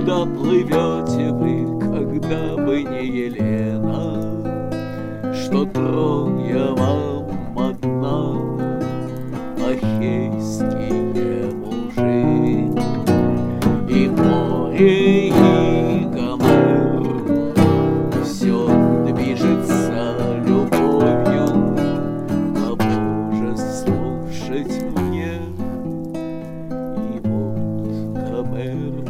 Куда плывете вы, когда бы не Елена? Что трон я вам одна, ахейские мужи, и море, и Гомер, все движется любовью. А Боже, слушать мне, и вот Гомер.